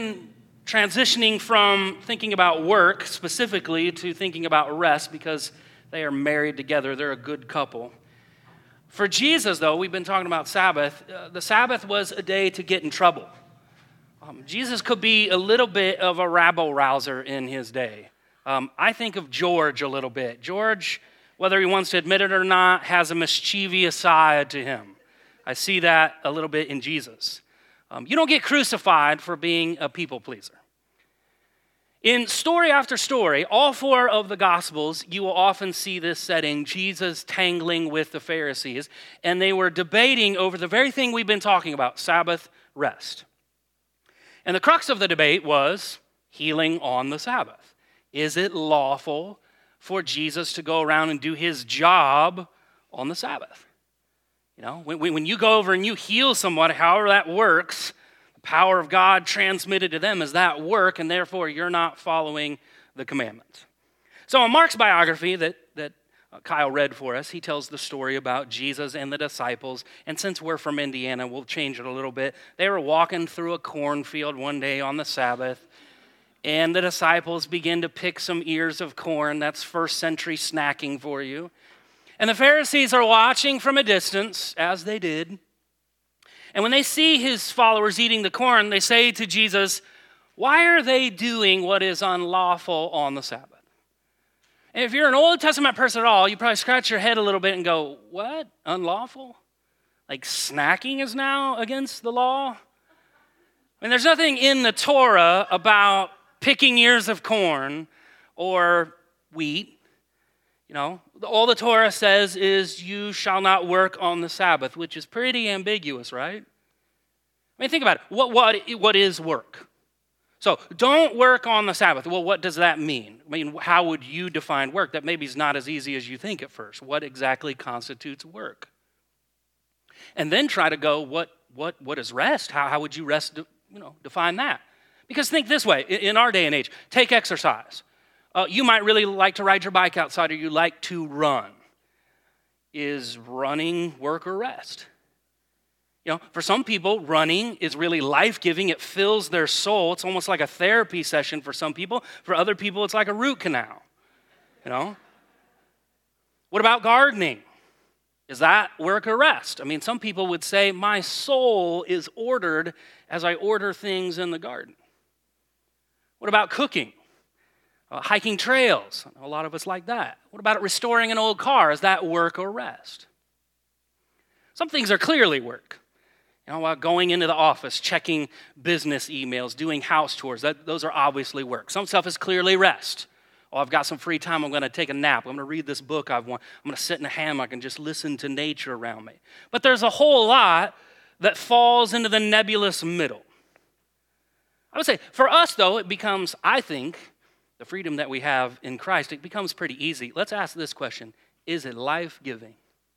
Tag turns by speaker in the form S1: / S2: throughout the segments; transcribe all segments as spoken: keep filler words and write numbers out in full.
S1: transitioning from thinking about work specifically to thinking about rest because they are married together. They're a good couple. For Jesus, though, we've been talking about Sabbath. Uh, the Sabbath was a day to get in trouble. Um, Jesus could be a little bit of a rabble-rouser in his day. Um, I think of George a little bit. George, whether he wants to admit it or not, has a mischievous side to him. I see that a little bit in Jesus. Um, you don't get crucified for being a people pleaser. In story after story, all four of the Gospels, you will often see this setting, Jesus tangling with the Pharisees, and they were debating over the very thing we've been talking about, Sabbath rest. And the crux of the debate was healing on the Sabbath. Is it lawful for Jesus to go around and do his job on the Sabbath? You know, when, when you go over and you heal someone, however that works, the power of God transmitted to them is that work, and therefore you're not following the commandment. So in Mark's biography that, that Kyle read for us, he tells the story about Jesus and the disciples, and since we're from Indiana, we'll change it a little bit. They were walking through a cornfield one day on the Sabbath, and the disciples begin to pick some ears of corn. That's first century snacking for you. And the Pharisees are watching from a distance, as they did. And when they see his followers eating the corn, they say to Jesus, "Why are they doing what is unlawful on the Sabbath?" And if you're an Old Testament person at all, you probably scratch your head a little bit and go, "What? Unlawful? Like snacking is now against the law?" I mean, there's nothing in the Torah about picking ears of corn or wheat. You know, all the Torah says is you shall not work on the Sabbath, which is pretty ambiguous, right? I mean, think about it. What, what, what is work? So don't work on the Sabbath. Well, what does that mean? I mean, how would you define work? That maybe is not as easy as you think at first. What exactly constitutes work? And then try to go, what, what, what is rest? How, how would you rest, you know, define that? Because think this way, in our day and age, take exercise. Uh, you might really like to ride your bike outside, or you like to run. Is running work or rest? You know, for some people, running is really life-giving. It fills their soul. It's almost like a therapy session for some people. For other people, it's like a root canal. You know? What about gardening? Is that work or rest? I mean, some people would say, my soul is ordered as I order things in the garden. What about cooking? Uh, hiking trails. A lot of us like that. What about restoring an old car? Is that work or rest? Some things are clearly work. You know, while going into the office, checking business emails, doing house tours, that, those are obviously work. Some stuff is clearly rest. Oh, I've got some free time. I'm going to take a nap. I'm going to read this book I've won. I'm going to sit in a hammock and just listen to nature around me. But there's a whole lot that falls into the nebulous middle. I would say, for us, though, it becomes, I think, the freedom that we have in Christ, it becomes pretty easy. Let's ask this question. Is it life-giving?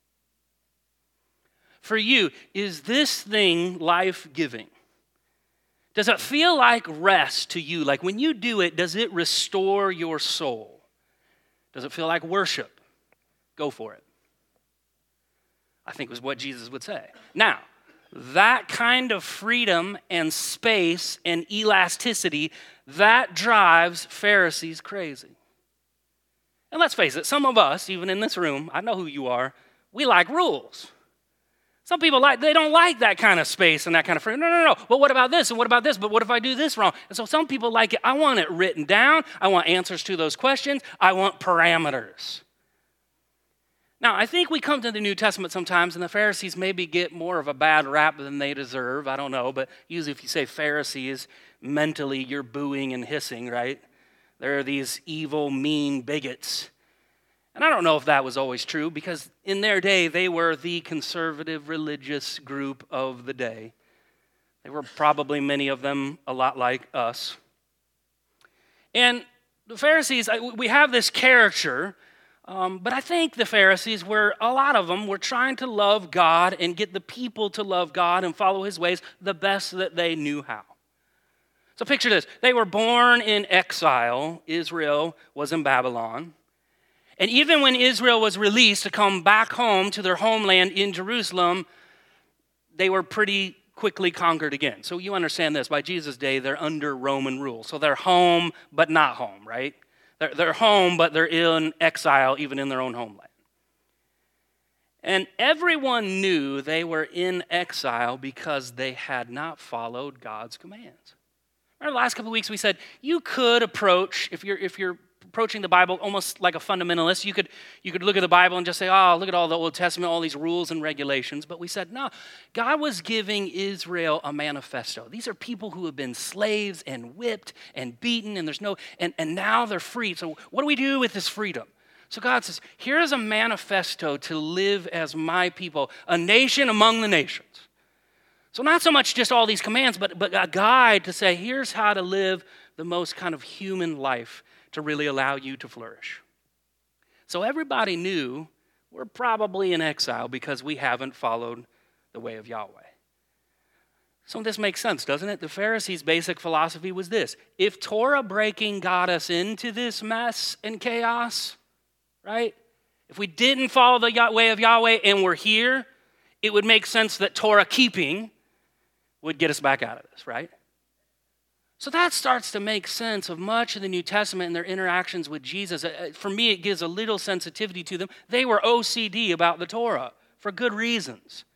S1: For you, is this thing life-giving? Does it feel like rest to you? Like when you do it, does it restore your soul? Does it feel like worship? Go for it. I think was what Jesus would say. Now, that kind of freedom and space and elasticity, that drives Pharisees crazy. And let's face it, some of us, even in this room, I know who you are, we like rules. Some people, like they don't like that kind of space and that kind of freedom. No, no, no. But what about this? And what about this? But what if I do this wrong? And so some people like it. I want it written down. I want answers to those questions. I want parameters. Now, I think we come to the New Testament sometimes, and the Pharisees maybe get more of a bad rap than they deserve. I don't know, but usually if you say Pharisees, mentally you're booing and hissing, right? There are these evil, mean bigots. And I don't know if that was always true, because in their day, they were the conservative religious group of the day. They were probably, many of them, a lot like us. And the Pharisees, we have this caricature. Um, but I think the Pharisees were, a lot of them were trying to love God and get the people to love God and follow his ways the best that they knew how. So picture this. They were born in exile. Israel was in Babylon. And even when Israel was released to come back home to their homeland in Jerusalem, they were pretty quickly conquered again. So you understand this. By Jesus' day, they're under Roman rule. So they're home, but not home, right? They're, they're home, but they're in exile, even in their own homeland. And everyone knew they were in exile because they had not followed God's commands. Remember the last couple of weeks we said you could approach, if you're if you're approaching the Bible almost like a fundamentalist, you could you could look at the Bible and just say, oh, look at all the Old Testament, all these rules and regulations. But we said, no, God was giving Israel a manifesto. These are people who have been slaves and whipped and beaten, and there's no, and, and now they're free. So what do we do with this freedom? So God says, here's a manifesto to live as my people, a nation among the nations. So not so much just all these commands, but, but a guide to say, here's how to live the most kind of human life to really allow you to flourish. So everybody knew we're probably in exile because we haven't followed the way of Yahweh. So this makes sense, doesn't it? The Pharisees' basic philosophy was this: if Torah breaking got us into this mess and chaos, right? If we didn't follow the way of Yahweh and we're here, it would make sense that Torah keeping would get us back out of this, right? So that starts to make sense of much of the New Testament and their interactions with Jesus. For me, it gives a little sensitivity to them. They were O C D about the Torah for good reasons.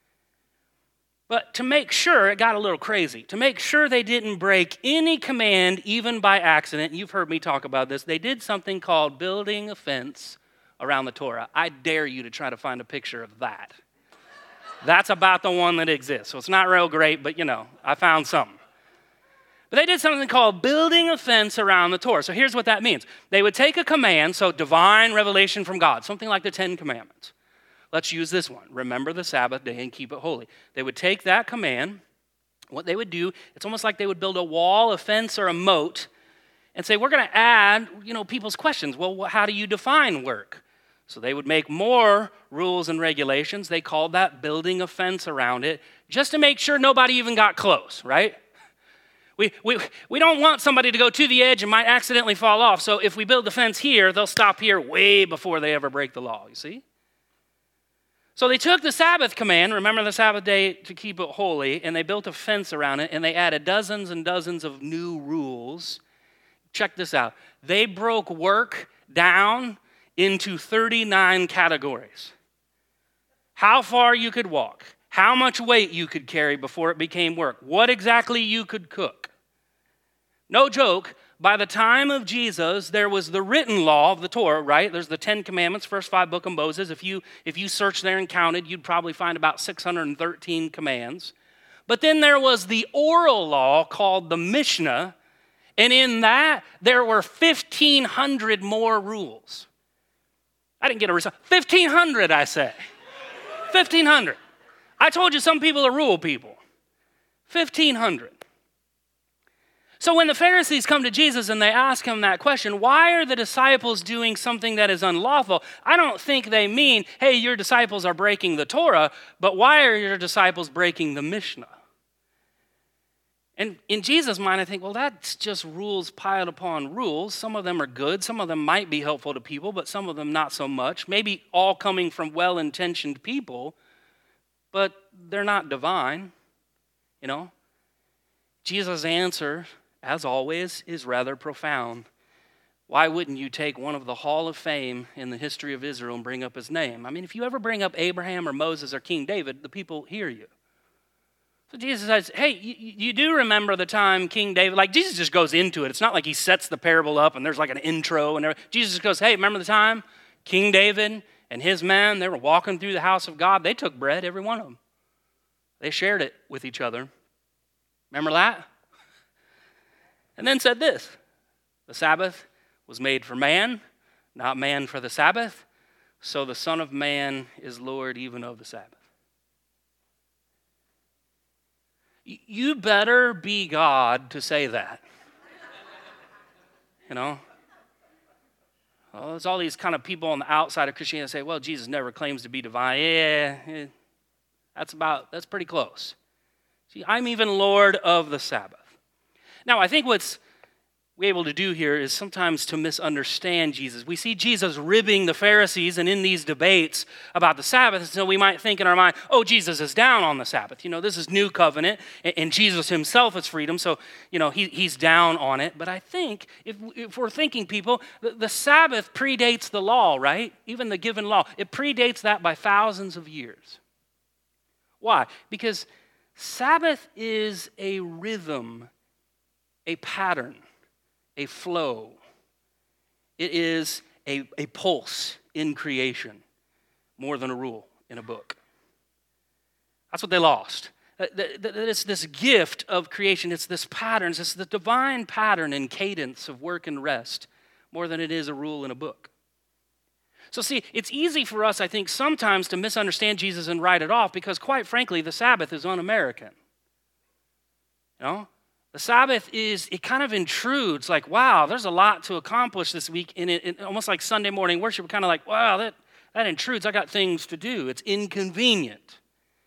S1: But to make sure, it got a little crazy. To make sure they didn't break any command, even by accident, you've heard me talk about this, they did something called building a fence around the Torah. I dare you to try to find a picture of that. That's about the one that exists. So it's not real great, but you know, I found something. But they did something called building a fence around the Torah. So here's what that means. They would take a command, so divine revelation from God, something like the Ten Commandments. Let's use this one. Remember the Sabbath day and keep it holy. They would take that command. What they would do, it's almost like they would build a wall, a fence, or a moat and say, we're going to add, you know, people's questions. Well, how do you define work? So they would make more rules and regulations. They called that building a fence around it just to make sure nobody even got close, right? We, we, we don't want somebody to go to the edge and might accidentally fall off. So if we build the fence here, they'll stop here way before they ever break the law, you see? So they took the Sabbath command, remember the Sabbath day to keep it holy, and they built a fence around it, and they added dozens and dozens of new rules. Check this out. They broke work down into thirty-nine categories. How far you could walk, how much weight you could carry before it became work, what exactly you could cook. No joke. By the time of Jesus, there was the written law of the Torah, right? There's the Ten Commandments, first five book of Moses. If you, if you searched there and counted, you'd probably find about six hundred thirteen commands. But then there was the oral law called the Mishnah, and in that, there were fifteen hundred more rules. I didn't get a result. fifteen hundred, I say. fifteen hundred. I told you some people are rule people. fifteen hundred. So when the Pharisees come to Jesus and they ask him that question, why are the disciples doing something that is unlawful? I don't think they mean, hey, your disciples are breaking the Torah, but why are your disciples breaking the Mishnah? And in Jesus' mind, I think, well, that's just rules piled upon rules. Some of them are good. Some of them might be helpful to people, but some of them not so much. Maybe all coming from well-intentioned people, but they're not divine, you know? Jesus' answer, as always, is rather profound. Why wouldn't you take one of the Hall of Fame in the history of Israel and bring up his name? I mean, if you ever bring up Abraham or Moses or King David, the people hear you. So Jesus says, hey, you, you do remember the time King David, like Jesus just goes into it. It's not like he sets the parable up and there's like an intro and everything. Jesus just goes, hey, remember the time King David and his men, they were walking through the house of God. They took bread, every one of them. They shared it with each other. Remember that? And then said this, the Sabbath was made for man, not man for the Sabbath, so the Son of Man is Lord even of the Sabbath. You better be God to say that. You know? Well, there's all these kind of people on the outside of Christianity that say, well, Jesus never claims to be divine. Yeah, yeah, that's about, that's pretty close. See, I'm even Lord of the Sabbath. Now, I think what's we're able to do here is sometimes to misunderstand Jesus. We see Jesus ribbing the Pharisees and in these debates about the Sabbath, and so we might think in our mind, oh, Jesus is down on the Sabbath. You know, this is new covenant, and Jesus himself is freedom, so, you know, he, he's down on it. But I think, if, if we're thinking, people, the, the Sabbath predates the law, right? Even the given law. It predates that by thousands of years. Why? Because Sabbath is a rhythm, a pattern, a flow. It is a, a pulse in creation more than a rule in a book. That's what they lost. It's this gift of creation. It's this pattern. It's the divine pattern and cadence of work and rest more than it is a rule in a book. So see, it's easy for us, I think, sometimes to misunderstand Jesus and write it off because, quite frankly, the Sabbath is un-American. You know? The Sabbath is, it kind of intrudes, like, wow, there's a lot to accomplish this week. And it, it almost like Sunday morning worship, we're kind of like, wow, that, that intrudes. I got things to do. It's inconvenient.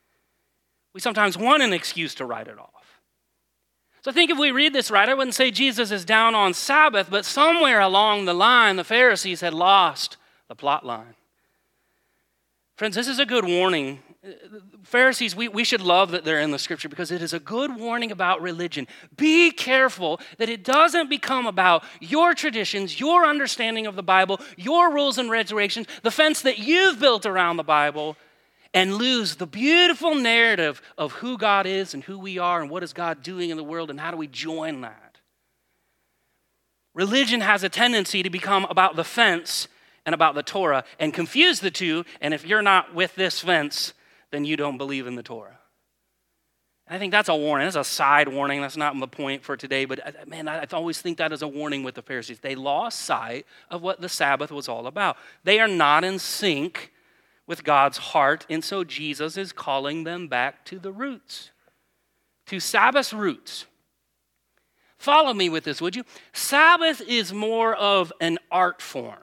S1: We sometimes want an excuse to write it off. So I think if we read this right, I wouldn't say Jesus is down on Sabbath, but somewhere along the line, the Pharisees had lost the plot line. Friends, this is a good warning. Pharisees, we, we should love that they're in the scripture because it is a good warning about religion. Be careful that it doesn't become about your traditions, your understanding of the Bible, your rules and regulations, the fence that you've built around the Bible, and lose the beautiful narrative of who God is and who we are and what is God doing in the world and how do we join that. Religion has a tendency to become about the fence and about the Torah and confuse the two, and if you're not with this fence, then you don't believe in the Torah. And I think that's a warning. That's a side warning. That's not the point for today, but man, I always think that is a warning with the Pharisees. They lost sight of what the Sabbath was all about. They are not in sync with God's heart, and so Jesus is calling them back to the roots, to Sabbath roots. Follow me with this, would you? Sabbath is more of an art form.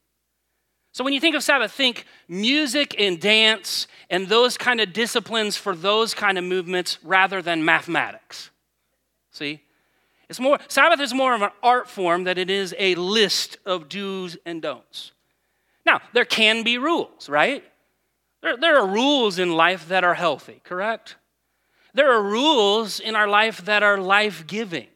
S1: So when you think of Sabbath, think music and dance and those kind of disciplines for those kind of movements rather than mathematics. See? It's more, Sabbath is more of an art form than it is a list of do's and don'ts. Now, there can be rules, right? There, there are rules in life that are healthy, correct? There are rules in our life that are life-giving.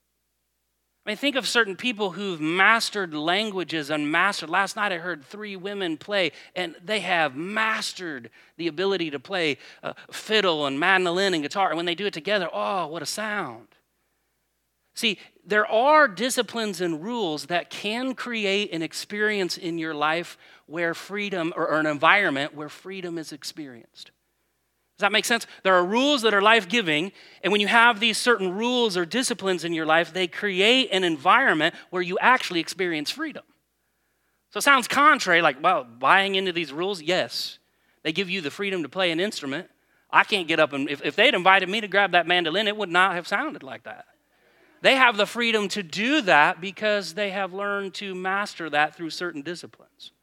S1: I mean, think of certain people who've mastered languages and mastered. Last night I heard three women play, and they have mastered the ability to play uh, fiddle and mandolin and guitar. And when they do it together, oh, what a sound. See, there are disciplines and rules that can create an experience in your life where freedom, or, or an environment where freedom is experienced. Does that make sense? There are rules that are life-giving, and when you have these certain rules or disciplines in your life, they create an environment where you actually experience freedom. So it sounds contrary, like, well, buying into these rules, yes. They give you the freedom to play an instrument. I can't get up and, if, if they'd invited me to grab that mandolin, it would not have sounded like that. They have the freedom to do that because they have learned to master that through certain disciplines.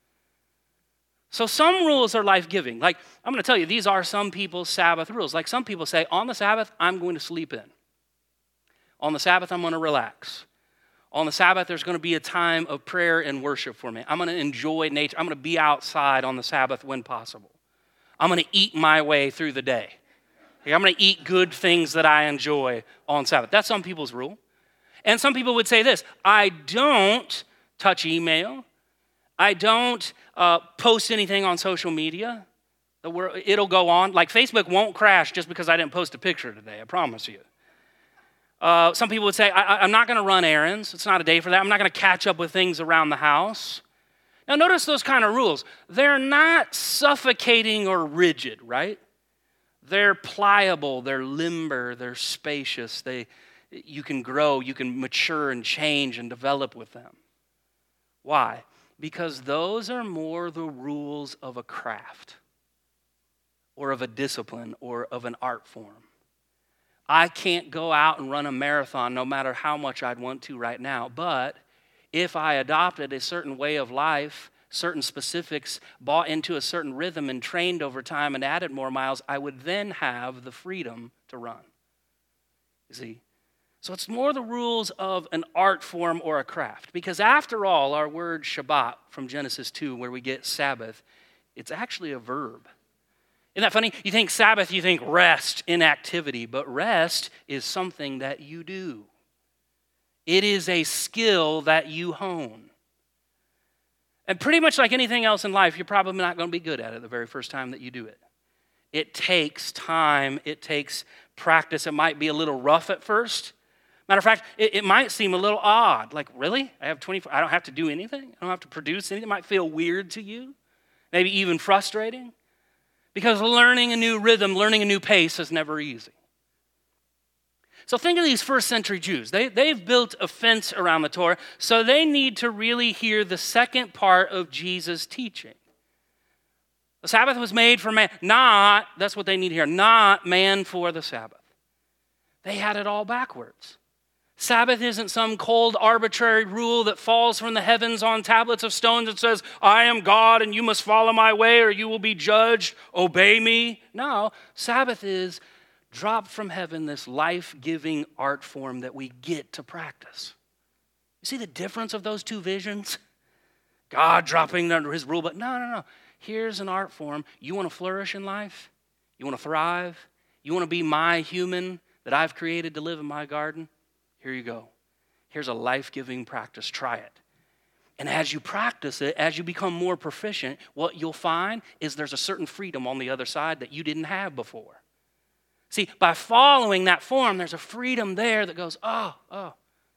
S1: So some rules are life-giving. Like, I'm going to tell you, these are some people's Sabbath rules. Like some people say, on the Sabbath, I'm going to sleep in. On the Sabbath, I'm going to relax. On the Sabbath, there's going to be a time of prayer and worship for me. I'm going to enjoy nature. I'm going to be outside on the Sabbath when possible. I'm going to eat my way through the day. I'm going to eat good things that I enjoy on Sabbath. That's some people's rule. And some people would say this, I don't touch email. I don't uh, post anything on social media. The world, it'll go on. Like Facebook won't crash just because I didn't post a picture today, I promise you. Uh, some people would say, I, I'm not going to run errands. It's not a day for that. I'm not going to catch up with things around the house. Now notice those kind of rules. They're not suffocating or rigid, right? They're pliable, they're limber, they're spacious. They, you can grow, you can mature and change and develop with them. Why? Because those are more the rules of a craft or of a discipline or of an art form. I can't go out and run a marathon no matter how much I'd want to right now, but if I adopted a certain way of life, certain specifics, bought into a certain rhythm and trained over time and added more miles, I would then have the freedom to run. You see? So it's more the rules of an art form or a craft. Because after all, our word Shabbat from Genesis two, where we get Sabbath, it's actually a verb. Isn't that funny? You think Sabbath, you think rest, inactivity, but rest is something that you do. It is a skill that you hone. And pretty much like anything else in life, you're probably not going to be good at it the very first time that you do it. It takes time. It takes practice. It might be a little rough at first. Matter of fact, it, it might seem a little odd. Like, really? I have twenty-four, I don't have to do anything? I don't have to produce anything? It might feel weird to you. Maybe even frustrating. Because learning a new rhythm, learning a new pace is never easy. So think of these first century Jews. They, they've built a fence around the Torah, so they need to really hear the second part of Jesus' teaching. The Sabbath was made for man, not, that's what they need to hear, not man for the Sabbath. They had it all backwards. Sabbath isn't some cold, arbitrary rule that falls from the heavens on tablets of stone that says, I am God and you must follow my way or you will be judged, obey me. No, Sabbath is dropped from heaven, this life-giving art form that we get to practice. You see the difference of those two visions? God dropping under his rule, but no, no, no. Here's an art form. You want to flourish in life? You want to thrive? You want to be my human that I've created to live in my garden? Here you go. Here's a life-giving practice. Try it. And as you practice it, as you become more proficient, what you'll find is there's a certain freedom on the other side that you didn't have before. See, by following that form, there's a freedom there that goes, oh, oh,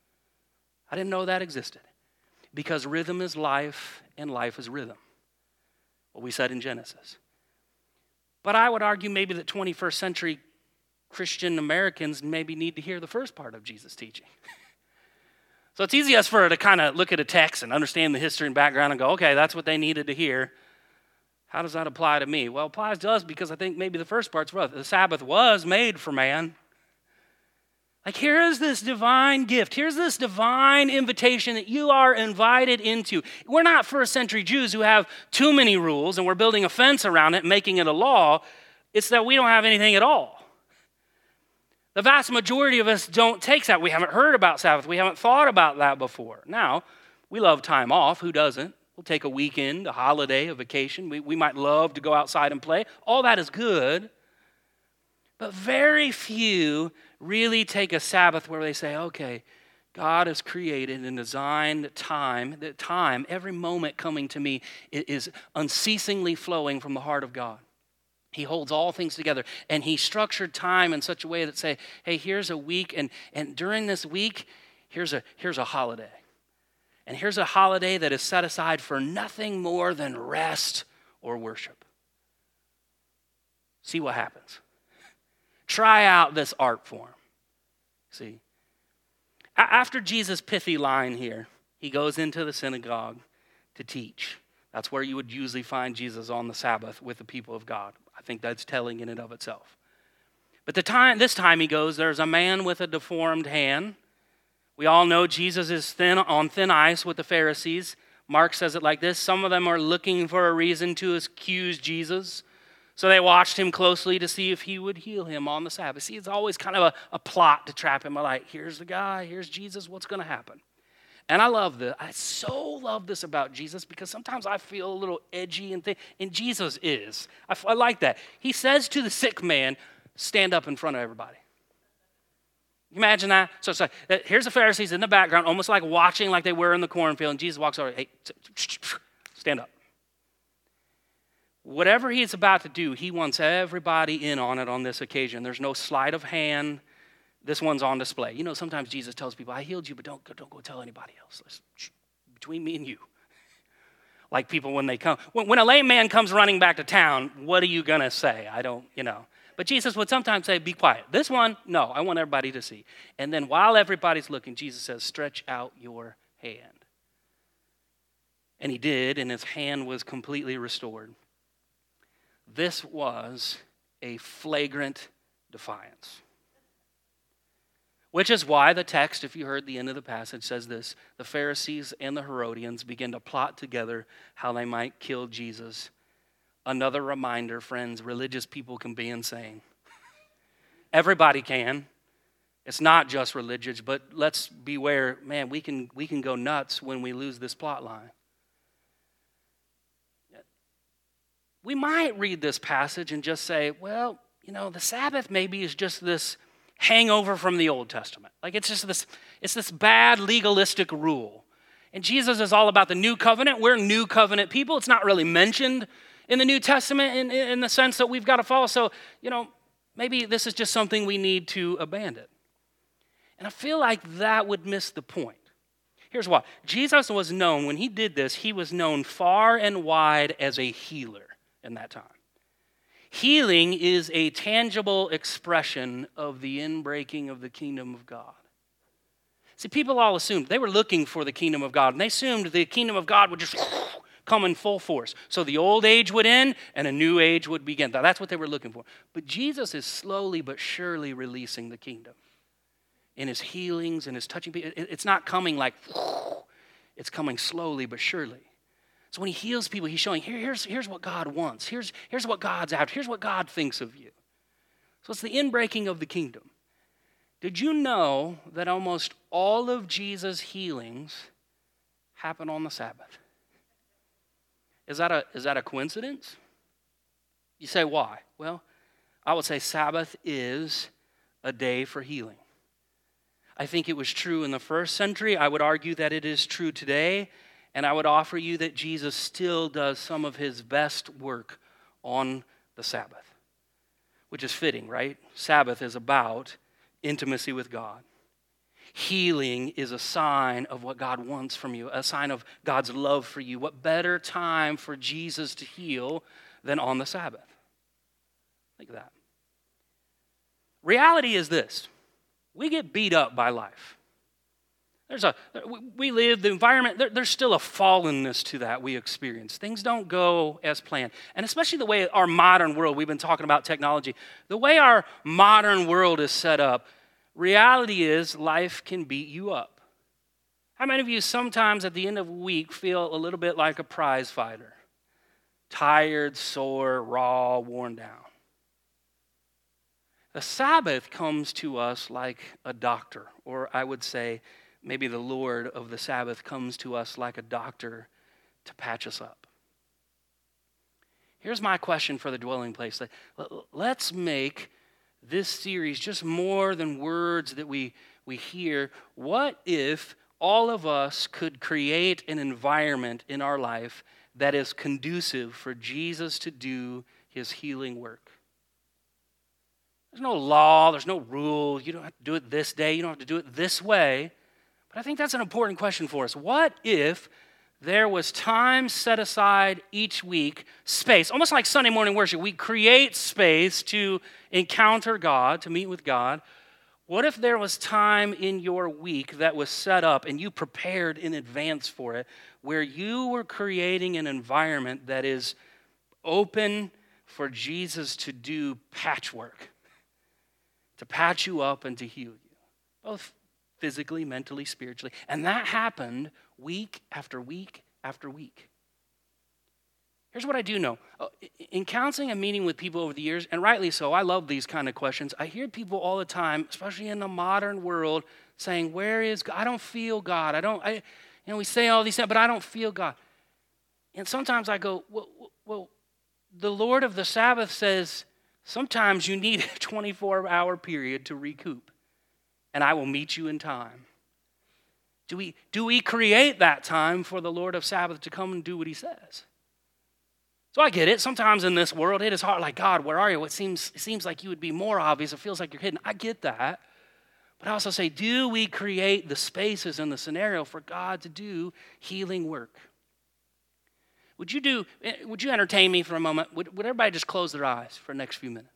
S1: I didn't know that existed. Because rhythm is life and life is rhythm. What we said in Genesis. But I would argue maybe that twenty-first century Christian Americans maybe need to hear the first part of Jesus' teaching. So it's easy for us to kind of look at a text and understand the history and background and go, okay, that's what they needed to hear. How does that apply to me? Well, it applies to us because I think maybe the first part's rough. The Sabbath was made for man. Like, here is this divine gift. Here's this divine invitation that you are invited into. We're not first century Jews who have too many rules and we're building a fence around it and making it a law. It's that we don't have anything at all. The vast majority of us don't take Sabbath. We haven't heard about Sabbath. We haven't thought about that before. Now, we love time off. Who doesn't? We'll take a weekend, a holiday, a vacation. We, we might love to go outside and play. All that is good. But very few really take a Sabbath where they say, okay, God has created and designed time. That time, every moment coming to me is unceasingly flowing from the heart of God. He holds all things together, and he structured time in such a way that say, hey, here's a week, and, and during this week, here's a, here's a holiday. And here's a holiday that is set aside for nothing more than rest or worship. See what happens. Try out this art form. See? After Jesus' pithy line here, he goes into the synagogue to teach. That's where you would usually find Jesus on the Sabbath with the people of God. I think that's telling in and of itself. But the time, this time he goes, there's a man with a deformed hand. We all know Jesus is thin on thin ice with the Pharisees. Mark says it like this: some of them are looking for a reason to accuse Jesus. So they watched him closely to see if he would heal him on the Sabbath. See, it's always kind of a, a plot to trap him. Like, here's the guy, here's Jesus, what's going to happen? And I love this. I so love this about Jesus because sometimes I feel a little edgy and thing, and Jesus is. I, I like that. He says to the sick man, stand up in front of everybody. Imagine that. So it's like, here's the Pharisees in the background, almost like watching like they were in the cornfield, and Jesus walks over, hey, stand up. Whatever he's about to do, he wants everybody in on it on this occasion. There's no sleight of hand. This one's on display. You know, sometimes Jesus tells people, I healed you, but don't, don't go tell anybody else. Listen, between me and you. Like people when they come. When, when a lame man comes running back to town, what are you going to say? I don't, you know. But Jesus would sometimes say, be quiet. This one, no, I want everybody to see. And then while everybody's looking, Jesus says, stretch out your hand. And he did, and his hand was completely restored. This was a flagrant defiance. Which is why the text, if you heard the end of the passage, says this: the Pharisees and the Herodians began to plot together how they might kill Jesus. Another reminder, friends, religious people can be insane. Everybody can. It's not just religious, but let's beware, man, we can, we can go nuts when we lose this plot line. We might read this passage and just say, well, you know, the Sabbath maybe is just this hangover from the Old Testament. Like it's just this, it's this bad legalistic rule. And Jesus is all about the new covenant. We're new covenant people. It's not really mentioned in the New Testament in, in the sense that we've got to follow. So, you know, maybe this is just something we need to abandon. And I feel like that would miss the point. Here's why. Jesus was known, when he did this, he was known far and wide as a healer in that time. Healing is a tangible expression of the inbreaking of the kingdom of God. See, people all assumed they were looking for the kingdom of God, and they assumed the kingdom of God would just come in full force. So the old age would end and a new age would begin. That's what they were looking for. But Jesus is slowly but surely releasing the kingdom. In his healings and his touching people, it's not coming like, it's coming slowly but surely. So when he heals people, he's showing, Here, here's, here's what God wants. Here's, here's what God's after. Here's what God thinks of you. So it's the inbreaking of the kingdom. Did you know that almost all of Jesus' healings happen on the Sabbath? Is that a, is that a coincidence? You say, why? Well, I would say Sabbath is a day for healing. I think it was true in the first century. I would argue that it is true today. And I would offer you that Jesus still does some of his best work on the Sabbath, which is fitting, right? Sabbath is about intimacy with God. Healing is a sign of what God wants from you, a sign of God's love for you. What better time for Jesus to heal than on the Sabbath? Think of that. Reality is this. We get beat up by life. There's a, we live, the environment, there, there's still a fallenness to that we experience. Things don't go as planned. And especially the way our modern world, we've been talking about technology, the way our modern world is set up, reality is life can beat you up. How many of you sometimes at the end of a week feel a little bit like a prize fighter? Tired, sore, raw, worn down. The Sabbath comes to us like a doctor, or I would say maybe the Lord of the Sabbath comes to us like a doctor to patch us up. Here's my question for the dwelling place. Let's make this series just more than words that we, we hear. What if all of us could create an environment in our life that is conducive for Jesus to do his healing work? There's no law, there's no rule. You don't have to do it this day, you don't have to do it this way. But I think that's an important question for us. What if there was time set aside each week, space, almost like Sunday morning worship? We create space to encounter God, to meet with God. What if there was time in your week that was set up and you prepared in advance for it, where you were creating an environment that is open for Jesus to do patchwork, to patch you up and to heal you, both physically, mentally, spiritually. And that happened week after week after week. Here's what I do know. In counseling and meeting with people over the years, and rightly so, I love these kind of questions. I hear people all the time, especially in the modern world, saying, where is God? I don't feel God. I don't, I, you know, we say all these things, but I don't feel God. And sometimes I go, well, well, the Lord of the Sabbath says, sometimes you need a twenty-four hour period to recoup, and I will meet you in time. Do we, do we create that time for the Lord of Sabbath to come and do what he says? So I get it. Sometimes in this world, it is hard. Like, God, where are you? It seems, it seems like you would be more obvious. It feels like you're hidden. I get that. But I also say, do we create the spaces and the scenario for God to do healing work? Would you do? Would you entertain me for a moment? Would, would everybody just close their eyes for the next few minutes?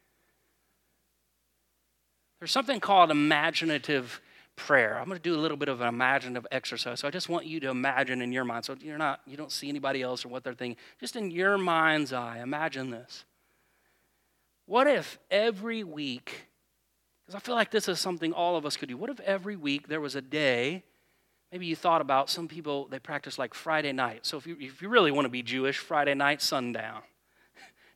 S1: There's something called imaginative prayer. I'm going to do a little bit of an imaginative exercise. So I just want you to imagine in your mind. So you're not, you don't see anybody else or what they're thinking. Just in your mind's eye, imagine this. What if every week, because I feel like this is something all of us could do. What if every week there was a day? Maybe you thought about, some people, they practice like Friday night. So if you, if you really want to be Jewish, Friday night, sundown.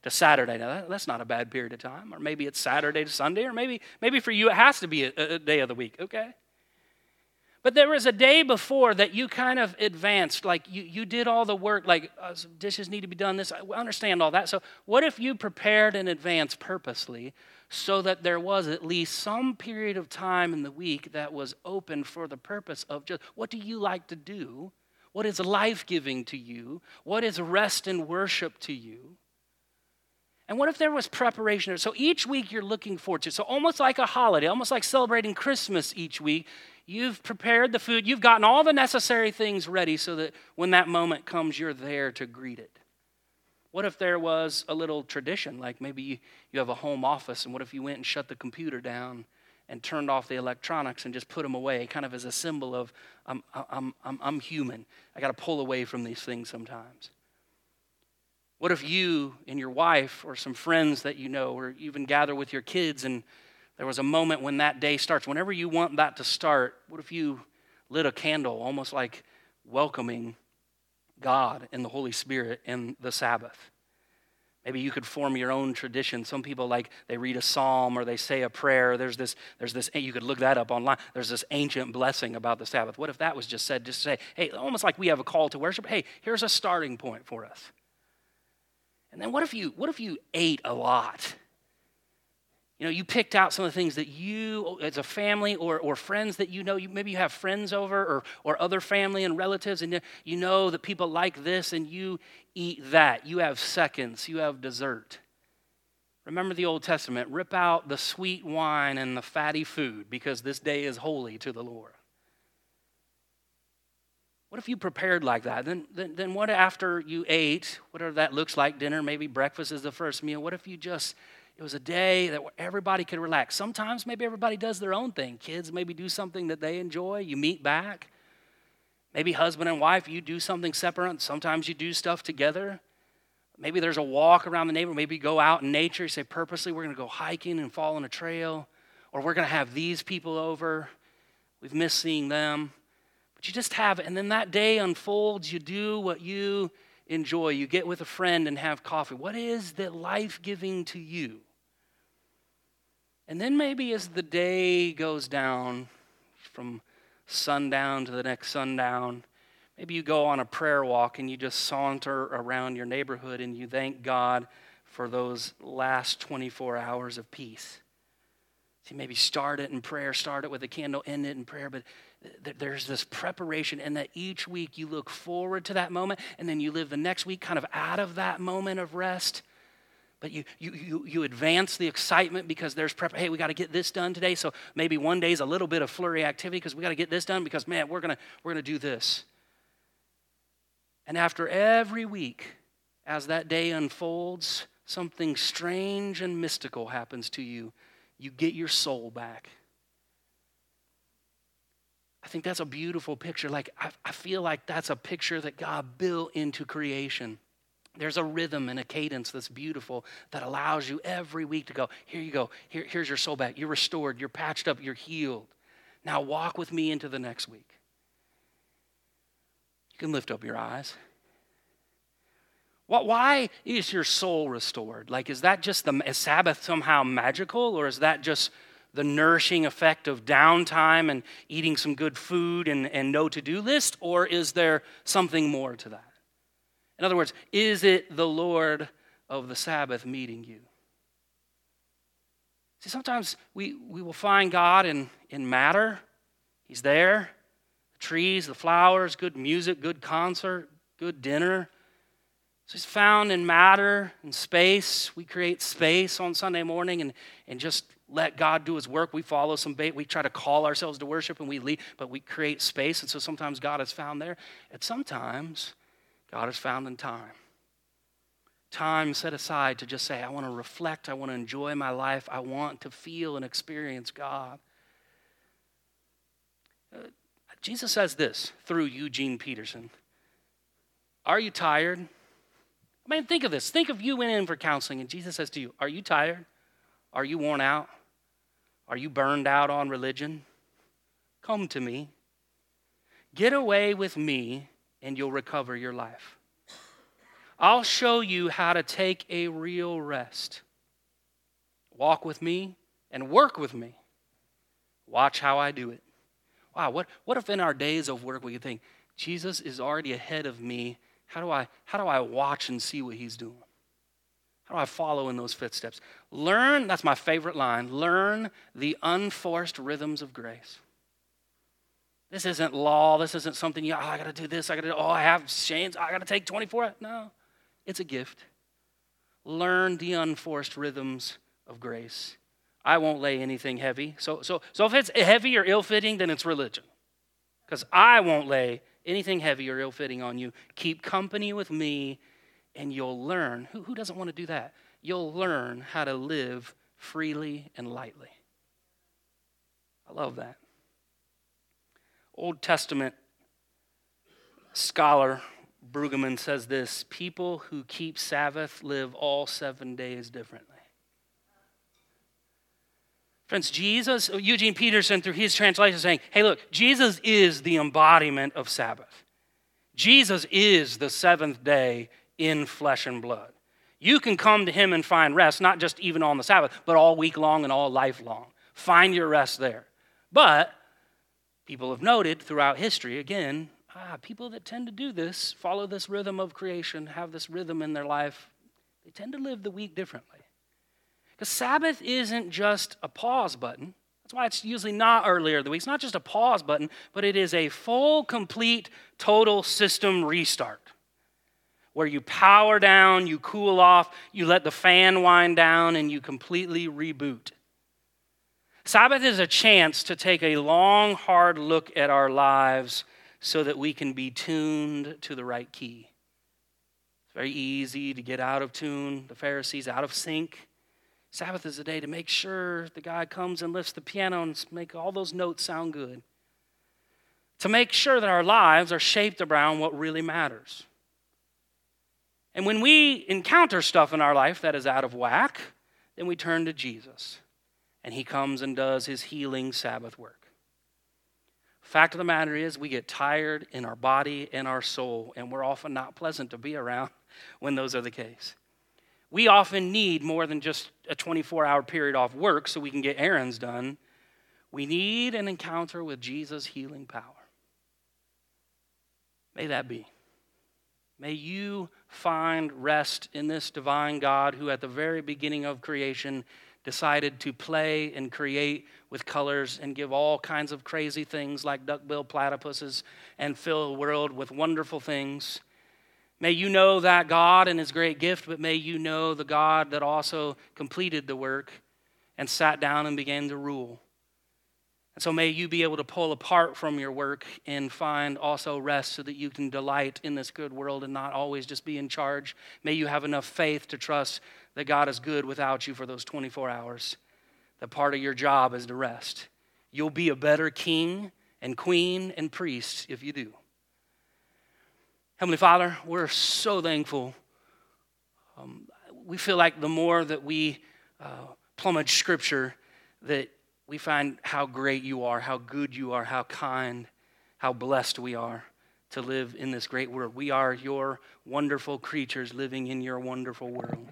S1: to Saturday. Now, that, that's not a bad period of time. Or maybe it's Saturday to Sunday, or maybe, maybe for you it has to be a, a day of the week, okay? But there was a day before that you kind of advanced, like you, you did all the work, like uh, some dishes need to be done, this, I understand all that. So what if you prepared in advance purposely so that there was at least some period of time in the week that was open for the purpose of just, what do you like to do? What is life-giving to you? What is rest and worship to you? And what if there was preparation? So each week you're looking forward to, so almost like a holiday, almost like celebrating Christmas each week, you've prepared the food, you've gotten all the necessary things ready so that when that moment comes, you're there to greet it. What if there was a little tradition, like maybe you, you have a home office, and what if you went and shut the computer down and turned off the electronics and just put them away, kind of as a symbol of, I'm, I'm, I'm, I'm human. I got to pull away from these things sometimes. What if you and your wife or some friends that you know, or even gather with your kids, and there was a moment when that day starts, whenever you want that to start, what if you lit a candle, almost like welcoming God and the Holy Spirit in the Sabbath? Maybe you could form your own tradition. Some people, like, they read a psalm or they say a prayer. There's this, there's this, you could look that up online. There's this ancient blessing about the Sabbath. What if that was just said, just to say, hey, almost like we have a call to worship. Hey, here's a starting point for us. And then what if you, what if you ate a lot? You know, you picked out some of the things that you, as a family or, or friends that you know, you, maybe you have friends over or, or other family and relatives, and you know that people like this, and you eat that. You have seconds. You have dessert. Remember the Old Testament. Rip out the sweet wine and the fatty food, because this day is holy to the Lord. What if you prepared like that? Then, then, then what after you ate, whatever that looks like, dinner, maybe breakfast is the first meal, what if you just... It was a day that everybody could relax. Sometimes maybe everybody does their own thing. Kids maybe do something that they enjoy. You meet back. Maybe husband and wife, you do something separate. Sometimes you do stuff together. Maybe there's a walk around the neighborhood. Maybe you go out in nature. You say, purposely, we're going to go hiking and fall on a trail. Or we're going to have these people over. We've missed seeing them. But you just have it. And then that day unfolds. You do what you enjoy. You get with a friend and have coffee. What is the life-giving to you? And then maybe as the day goes down, from sundown to the next sundown, maybe you go on a prayer walk and you just saunter around your neighborhood and you thank God for those last twenty-four hours of peace. See, maybe start it in prayer, start it with a candle, end it in prayer, but there's this preparation, and that each week you look forward to that moment, and then you live the next week kind of out of that moment of rest. But you you you, you advance the excitement because there's prep. Hey, we got to get this done today. So maybe one day is a little bit of flurry activity because we got to get this done because, man, we're gonna we're gonna do this. And after every week, as that day unfolds, something strange and mystical happens to you. You get your soul back. I think that's a beautiful picture. Like, I, I feel like that's a picture that God built into creation. There's a rhythm and a cadence that's beautiful that allows you every week to go, here you go, here, here's your soul back. You're restored, you're patched up, you're healed. Now walk with me into the next week. You can lift up your eyes. Why is your soul restored? Like, is that just the is Sabbath somehow magical, or is that just the nourishing effect of downtime and eating some good food and, and no to-do list, or is there something more to that? In other words, is it the Lord of the Sabbath meeting you? See, sometimes we, we will find God in, in matter. He's there. The trees, the flowers, good music, good concert, good dinner. So he's found in matter and space. We create space on Sunday morning and, and just let God do his work. We follow some bait. We try to call ourselves to worship and we leave, but we create space. And so sometimes God is found there. And sometimes God is found in time. Time set aside to just say, I want to reflect. I want to enjoy my life. I want to feel and experience God. Uh, Jesus says this through Eugene Peterson. Are you tired? I mean, think of this. Think if you went in for counseling and Jesus says to you, are you tired? Are you worn out? Are you burned out on religion? Come to me. Get away with me and you'll recover your life. I'll show you how to take a real rest. Walk with me and work with me. Watch how I do it. Wow, what, what if in our days of work we could think, Jesus is already ahead of me. How do I, how do I watch and see what he's doing? How do I follow in those footsteps? Learn, that's my favorite line, learn the unforced rhythms of grace. This isn't law. This isn't something, you, oh, I got to do this. I got to, oh, I have chains. I got to take twenty-four. No, it's a gift. Learn the unforced rhythms of grace. I won't lay anything heavy. So, so, so if it's heavy or ill-fitting, then it's religion. Because I won't lay anything heavy or ill-fitting on you. Keep company with me, and you'll learn. Who, who doesn't want to do that? You'll learn how to live freely and lightly. I love that. Old Testament scholar Brueggemann says this: people who keep Sabbath live all seven days differently. Friends, Jesus, Eugene Peterson through his translation is saying, hey look, Jesus is the embodiment of Sabbath. Jesus is the seventh day in flesh and blood. You can come to him and find rest, not just even on the Sabbath, but all week long and all life long. Find your rest there. But people have noted throughout history, again, ah, people that tend to do this, follow this rhythm of creation, have this rhythm in their life, they tend to live the week differently. Because Sabbath isn't just a pause button. That's why it's usually not earlier in the week. It's not just a pause button, but it is a full, complete, total system restart. Where you power down, you cool off, you let the fan wind down, and you completely reboot. Sabbath is a chance to take a long, hard look at our lives so that we can be tuned to the right key. It's very easy to get out of tune, the Pharisees out of sync. Sabbath is a day to make sure the guy comes and lifts the piano and make all those notes sound good. To make sure that our lives are shaped around what really matters. And when we encounter stuff in our life that is out of whack, then we turn to Jesus. And he comes and does his healing Sabbath work. Fact of the matter is, we get tired in our body and our soul, and we're often not pleasant to be around when those are the case. We often need more than just a twenty-four hour period off work so we can get errands done. We need an encounter with Jesus' healing power. May that be. May you find rest in this divine God who at the very beginning of creation decided to play and create with colors and give all kinds of crazy things like duck-billed platypuses and fill the world with wonderful things. May you know that God and his great gift, but may you know the God that also completed the work and sat down and began to rule. And so may you be able to pull apart from your work and find also rest so that you can delight in this good world and not always just be in charge. May you have enough faith to trust that God is good without you for those twenty-four hours. That part of your job is to rest. You'll be a better king and queen and priest if you do. Heavenly Father, we're so thankful. Um, we feel like the more that we uh, plumage Scripture, that we find how great you are, how good you are, how kind, how blessed we are to live in this great world. We are your wonderful creatures living in your wonderful world.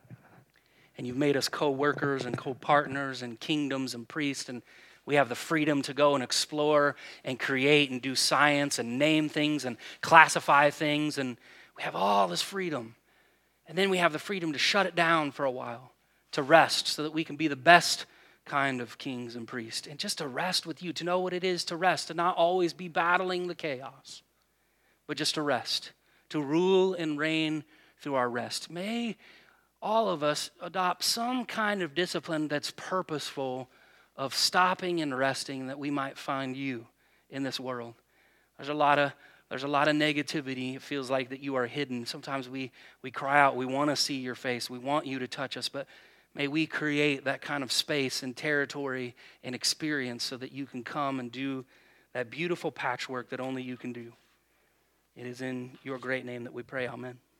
S1: And you've made us co-workers and co-partners and kingdoms and priests, and we have the freedom to go and explore and create and do science and name things and classify things, and we have all this freedom. And then we have the freedom to shut it down for a while, to rest so that we can be the best kind of kings and priests, and just to rest with you, to know what it is to rest, to not always be battling the chaos, but just to rest, to rule and reign through our rest. May all of us adopt some kind of discipline that's purposeful of stopping and resting that we might find you in this world. There's a lot of there's a lot of negativity. It feels like that you are hidden. Sometimes we we cry out, we want to see your face, we want you to touch us, but may we create that kind of space and territory and experience so that you can come and do that beautiful patchwork that only you can do. It is in your great name that we pray, amen.